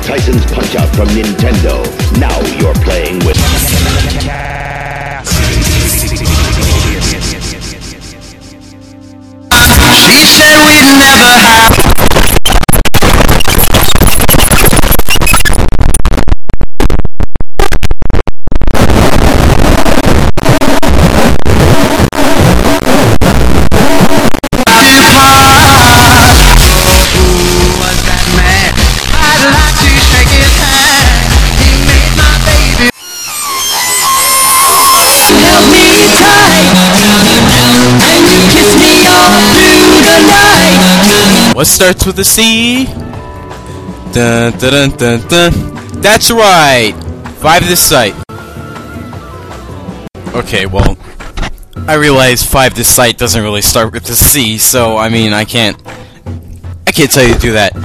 Tyson's Punch-Out from Nintendo. Now you're playing with... She said we'd never have... What starts with a C? Dun, dun, dun, dun, dun. That's right! 5 this site. Okay, well, I realize 5 this site doesn't really start with a C, so I mean, I can't tell you to do that.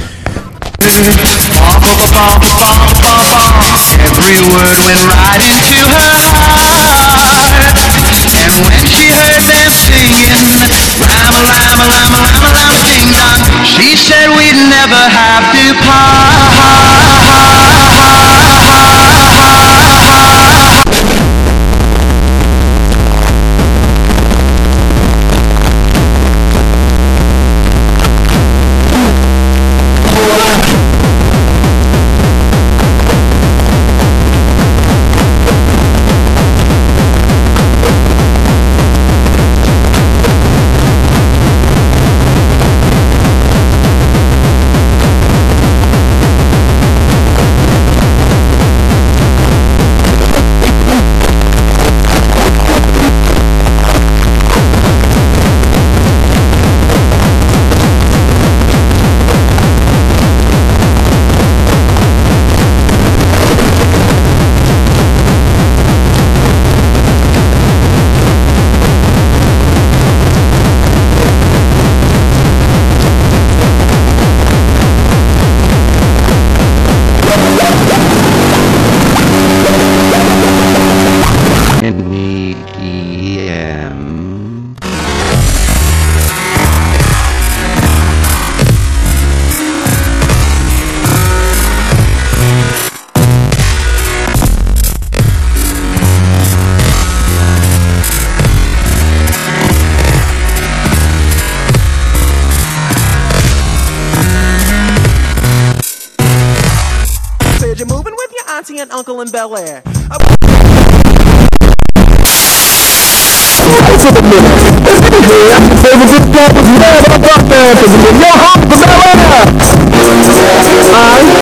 Every word went right into her heart. And when she heard them singing, rhyme, rhyme, rhyme, rhyme, rhyme, ding dong, she said we'd never have to part. You're moving with your auntie and uncle in Bel Air.